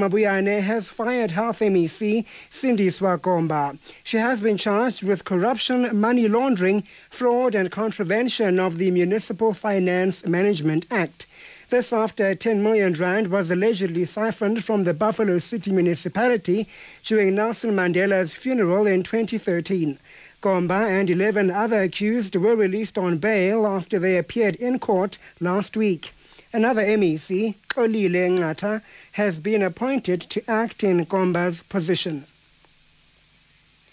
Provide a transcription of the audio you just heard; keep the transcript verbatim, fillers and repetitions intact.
Mabuyane has fired Health M E C Sindiswa Gomba. She has been charged with corruption, money laundering, fraud and contravention of the Municipal Finance Management Act. This after ten million rand was allegedly siphoned from the Buffalo City municipality during Nelson Mandela's funeral in twenty thirteen. Gomba and eleven other accused were released on bail after they appeared in court last week. Another M E C, Xolile Nqatha, has been appointed to act in Gomba's position.